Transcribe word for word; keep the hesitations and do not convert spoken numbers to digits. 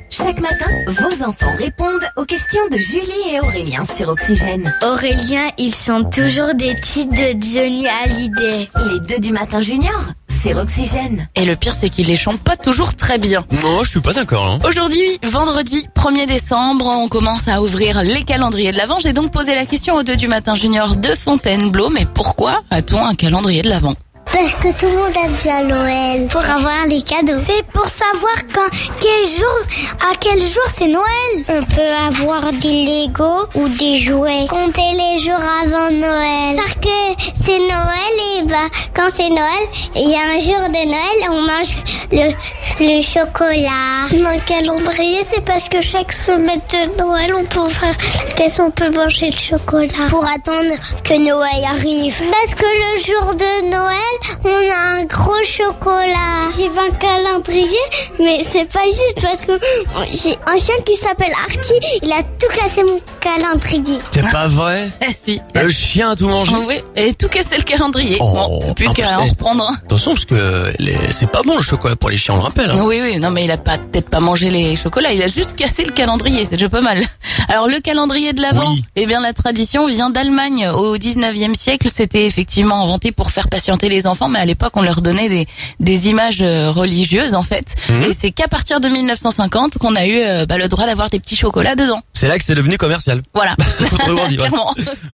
Chaque matin, vos enfants répondent aux questions de Julie et Aurélien sur Oxygène. Aurélien, ils chantent toujours des titres de Johnny Hallyday. Les deux du matin junior sur Oxygène. Et le pire, c'est qu'ils les chantent pas toujours très bien. Non, je suis pas d'accord. Hein. Aujourd'hui, vendredi premier décembre, on commence à ouvrir les calendriers de l'Avent. J'ai donc posé la question aux deux du matin junior de Fontainebleau. Mais pourquoi a-t-on un calendrier de l'Avent ? Parce que tout le monde aime bien Noël. Pour avoir les cadeaux. C'est pour savoir quand, quel jour, à quel jour c'est Noël. On peut avoir des Legos ou des jouets. Compter les jours avant Noël. Parce que c'est Noël et bah, quand c'est Noël, il y a un jour de Noël, on mange le, le chocolat. Dans le calendrier, c'est parce que chaque semaine de Noël, on peut faire qu'est-ce qu'on peut manger de chocolat. Pour attendre que Noël arrive. Parce que le jour de Noël, on a un gros chocolat. J'ai fait un calendrier, mais c'est pas juste parce que j'ai un chien qui s'appelle Archie. Il a tout cassé mon calendrier. C'est pas vrai? Eh si. Le chien a tout mangé. Oui, et tout casser le calendrier. Oh, bon, plus en qu'à plus, en eh, reprendre un. Attention, parce que les... c'est pas bon le chocolat pour les chiens, on le rappelle. Hein. Oui, oui, non, mais il a pas peut-être pas mangé les chocolats, il a juste cassé le calendrier, c'est déjà pas mal. Alors le calendrier de l'Avent, Oui. eh bien la tradition vient d'Allemagne. Au dix-neuvième siècle, c'était effectivement inventé pour faire patienter les enfants, mais à l'époque on leur donnait des des images religieuses en fait. Mmh. Et c'est qu'à partir de mille neuf cent cinquante qu'on a eu euh, bah, le droit d'avoir des petits chocolats dedans. C'est là que c'est devenu commercial. Voilà, Autrement dit, ouais. clairement.